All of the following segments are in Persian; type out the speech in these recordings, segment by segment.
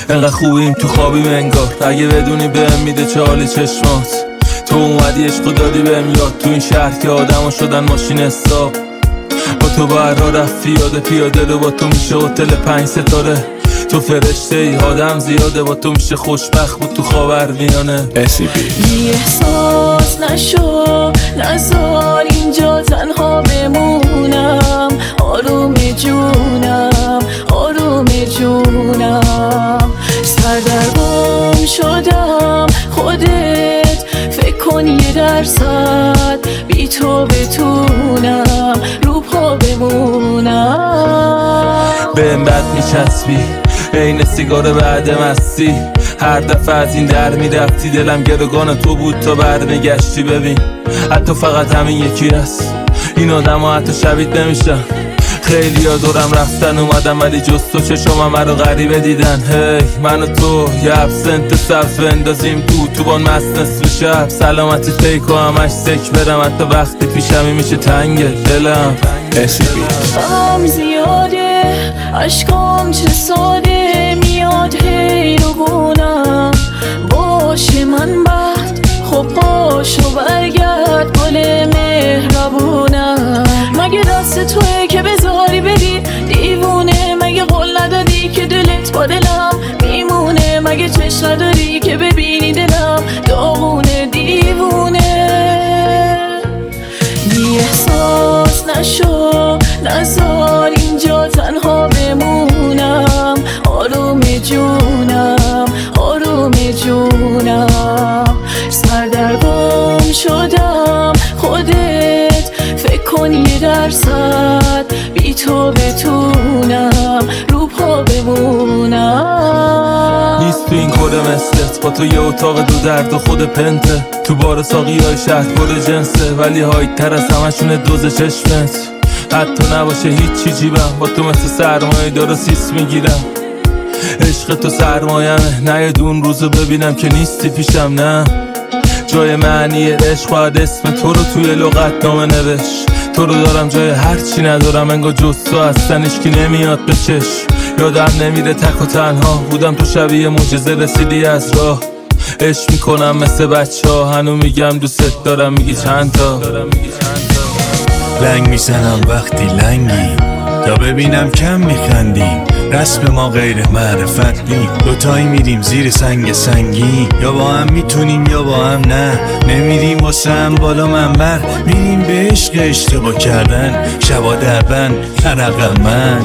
انقدر خوبیم تو خوابیم انگار، اگه بدونی بهم میده چه حالی چشمات. تو اومدی عشقو دادی بهم یاد، تو این شهر که آدما شدن ماشین حساب. با تو بر راه رفت پیاده رو، با تو میشه هتل 5 ستاره. تو فرشته ای آدم زیاده، با تو میشه خوشبخت بود تو خاورمیانه. بی احساس نشو، نذار اینجا تنها بمونم. آروم جونم، آروم جونم، سردرگم شدم. خودت فکر کن 1% بی تو بتونم رو پا بمونم. بهم بد میچسبی عین سیگار بعد مستی، هر دفعه از این در میرفتی دلم گروگان تو بود تا برمیگشتی. ببین حتی فقط همین یکی هست، این آدم ها حتی شبیه نمیشن. خیلی ها دورم رفتن اومدم ولی جز تو چشم مرا غریبه دیدن. هی من و تو یه ابسنت سبز بندازیم تو بان مست نصف شب. سلامتی پیکو همش سک برم، حتی وقتی پیشمی میشه تنگ دلم. غم زیاده عشقام چه ساده، میاد حیرونم. باشه من بد خب پاشو برگرد، گل مهربونم. مگه دست توه که بذاری بری دیوونه؟ مگه قول ندادی که دلت با دلم میمونه؟ مگه چشم نداری که ببینی دلم داغونه دیوونه؟ بی احساس نشو، نذار اینجا تنها بمونم. آروم جونم، آروم جونم، سردرگم شدم. خودت فکر کن 1% بی تو بتونم رو پا بمونم. نیست تو این کره مثلت، با تو یه اتاق دو درد و خود پنته. تو بار ساقی های شهر پر جنسه، ولی هایت تر از همشونه دوز چشمت. حتی نباشه هیچی جیبم، با تو مثل سرمایه داره سیس میگیرم. عشق تو سرمایمه، نه دون روزو ببینم که نیستی پیشم. نه جای معنی عشق باید اسم تو رو توی لغت نامه نوشت. تو رو دارم جای هرچی ندارم، انگار جز تو اصلا اشکی نمیاد به چشم. یادم نمیره تک و تنها بودم، تو شبیه معجزه رسیدی از راه. عشق میکنم مثل بچه ها، هنو میگم دوست دارم میگی چند تا. لنگ میزنم وقتی لنگی تا ببینم کم میخندیم. رسم ما غیر معرفت نی، دوتایی میریم زیر سنگ سنگی. یا با هم میتونیم یا با هم نه، نمیریم واسه هم بالا منبر. میریم به عشق اشتباه کردن، شبا دربن عرق من.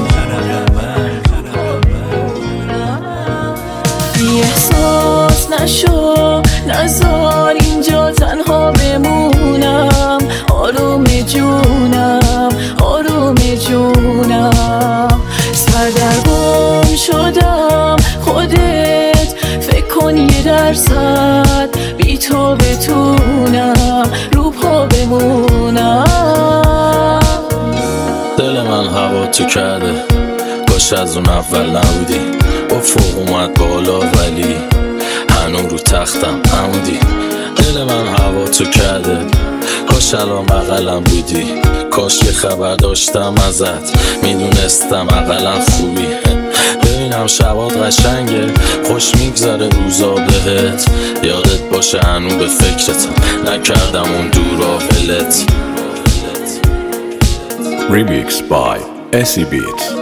بی احساس نشو، نذار اینجا تنها بمونم. آروم جونم، آروم جونم، سردرگم شدم. خودت فکر کن 1% بی تو بتونم رو پا بمونم. دل من هوا تو کرده، کاش از اون اول نبودی. افق اومد بالا ولی هنوز رو تختم عمودی. دل من هوا تو کرده، کاش الان بغلم بودی. کاش یه خبر داشتم ازت، میدونستم اقلا خوبی. ببینم شبات قشنگه، خوش میگذره روزا بهت. یادت باشه هنوز به فکرتم، نکردم اون دورا ولت. Remix by SE Beats.